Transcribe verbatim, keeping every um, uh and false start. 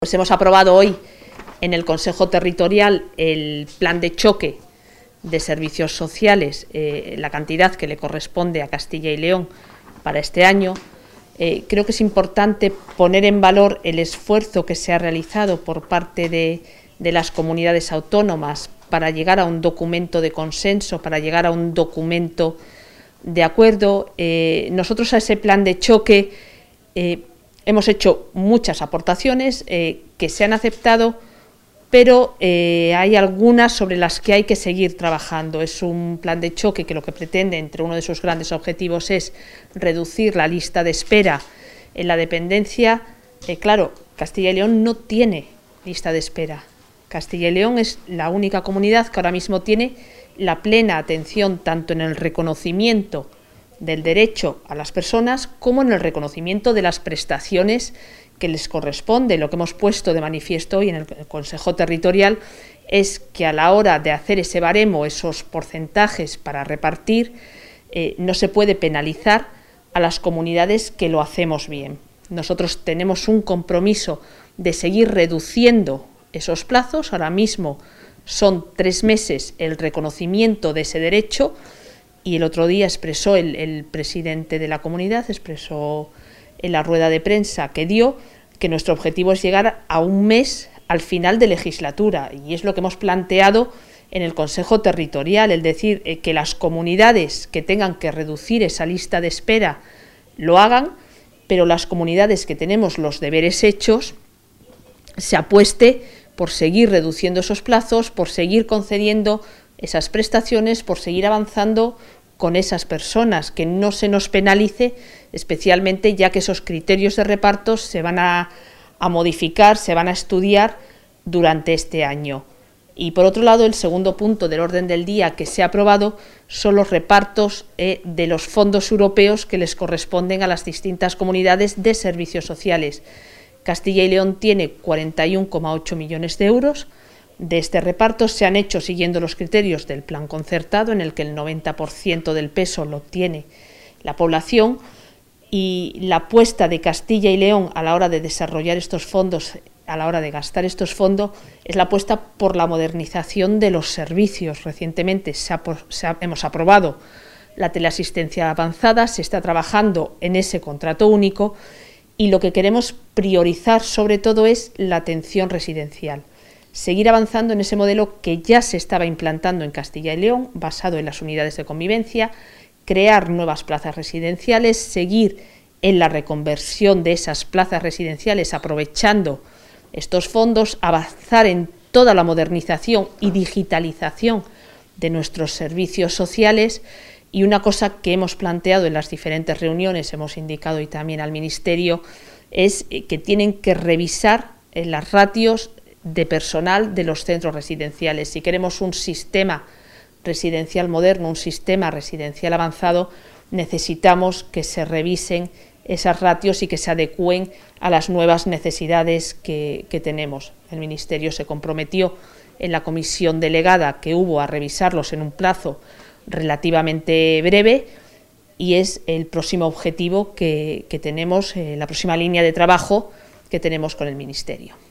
Pues hemos aprobado hoy en el Consejo Territorial el plan de choque de servicios sociales, eh, la cantidad que le corresponde a Castilla y León para este año. Eh, creo que es importante poner en valor el esfuerzo que se ha realizado por parte de, de las comunidades autónomas para llegar a un documento de consenso, para llegar a un documento de acuerdo. Eh, nosotros a ese plan de choque eh, hemos hecho muchas aportaciones eh, que se han aceptado, pero eh, hay algunas sobre las que hay que seguir trabajando. Es un plan de choque que lo que pretende, entre uno de sus grandes objetivos, es reducir la lista de espera en la dependencia. Eh, claro, Castilla y León no tiene lista de espera. Castilla y León es la única comunidad que ahora mismo tiene la plena atención tanto en el reconocimiento del derecho a las personas como en el reconocimiento de las prestaciones que les corresponde. Lo que hemos puesto de manifiesto hoy en el Consejo Territorial es que a la hora de hacer ese baremo, esos porcentajes para repartir, eh, no se puede penalizar a las comunidades que lo hacemos bien. Nosotros tenemos un compromiso de seguir reduciendo esos plazos. Ahora mismo son tres meses el reconocimiento de ese derecho. Y el otro día expresó el, el presidente de la comunidad, expresó en la rueda de prensa que dio, que nuestro objetivo es llegar a un mes al final de legislatura, y es lo que hemos planteado en el Consejo Territorial, es decir, eh, que las comunidades que tengan que reducir esa lista de espera lo hagan, pero las comunidades que tenemos los deberes hechos se apueste por seguir reduciendo esos plazos, por seguir concediendo esas prestaciones, por seguir avanzando con esas personas, que no se nos penalice, especialmente ya que esos criterios de reparto se van a, a modificar, se van a estudiar durante este año. Y por otro lado, el segundo punto del orden del día que se ha aprobado son los repartos eh, de los fondos europeos que les corresponden a las distintas comunidades de servicios sociales. Castilla y León tiene cuarenta y uno coma ocho millones de euros. De este reparto se han hecho siguiendo los criterios del plan concertado, en el que el noventa por ciento del peso lo tiene la población, y la apuesta de Castilla y León a la hora de desarrollar estos fondos, a la hora de gastar estos fondos, es la apuesta por la modernización de los servicios. Recientemente se ha, se ha, hemos aprobado la teleasistencia avanzada, se está trabajando en ese contrato único, y lo que queremos priorizar sobre todo es la atención residencial. Seguir avanzando en ese modelo que ya se estaba implantando en Castilla y León, basado en las unidades de convivencia, crear nuevas plazas residenciales, seguir en la reconversión de esas plazas residenciales aprovechando estos fondos, avanzar en toda la modernización y digitalización de nuestros servicios sociales. Y una cosa que hemos planteado en las diferentes reuniones, hemos indicado y también al Ministerio, es que tienen que revisar las ratios de personal de los centros residenciales. Si queremos un sistema residencial moderno, un sistema residencial avanzado, necesitamos que se revisen esas ratios y que se adecúen a las nuevas necesidades que, que tenemos. El Ministerio se comprometió en la comisión delegada que hubo a revisarlos en un plazo relativamente breve, y es el próximo objetivo que, que tenemos, eh, la próxima línea de trabajo que tenemos con el Ministerio.